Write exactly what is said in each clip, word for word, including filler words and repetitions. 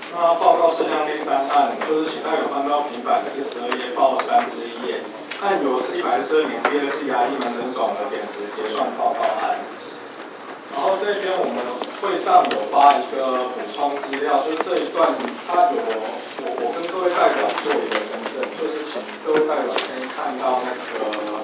那报告事项第三案就是请代表翻到平板四十二页报三之一页，案由是一百二十二年第二季牙医门诊总的点值结算报告案。然后这边我们会上有发一个补充资料，就是这一段它有我我跟各位代表做一个更正，就是请各位代表先看到那个。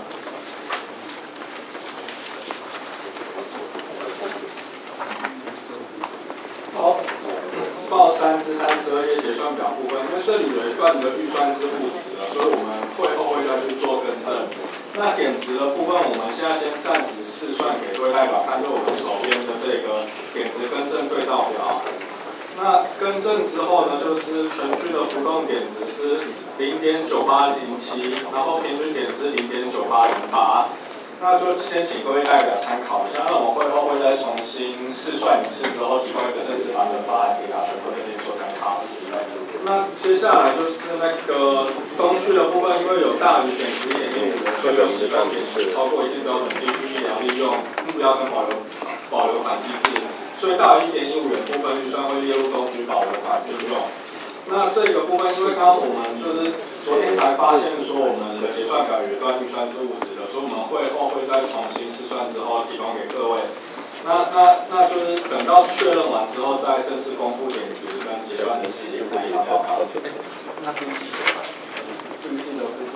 好，报三至三十二页结算表部分，因为这里有一段的预算是误值了，所以我们会后会再去做更正。那点值的部分，我们现在先暂时试算给各位代表看，就我们手边的这个点值更正对照表。那更正之后呢，就是全区的浮动点值是零点九八零七，然后平均点是零点九八零八。那就先请各位代表参考一下，那我们会后会再重新试算一次之后，提供一个正式版本方案给大家全部这边做参考。那接下来就是那个东区的部分，因为有大于点十一点一五的，所以有习惯点是超过一定标准地区医疗利用目标跟保留保留款机制，所以大于一点一五元部分预算会列入东区保留款利用。那这个部分，因为刚刚我们就是昨天才发现说我们的结算表有一段预算是误值的，所以我们会后会再重新试算之后提供给各位。那那那就是等到确认完之后，再正式公布点值跟结算的时间来报告。 那第一季的话， 第一季的部分，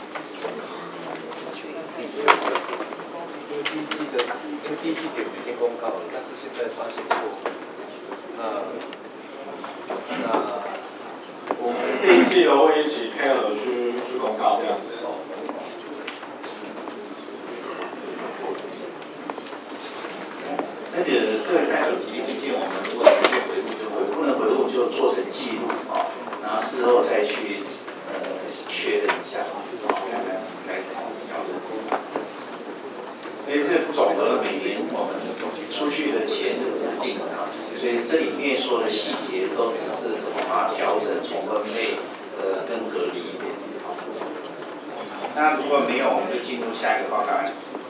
因为第一季的，因为第一季点已经公告了，但是现在发现错，那那。 我们第一季的会一起配合去去公告这样子。 那个各位代表提的意见，我们如果能够回复就回，不能回复就做成记录啊，然后事后再去呃确认一下，看看该怎么调整。所以这总额每年我们出去的钱是固定的啊，所以这里面说的细节都只是怎么把它调整重分配呃更合理一点。那如果没有，我们就进入下一个报告案。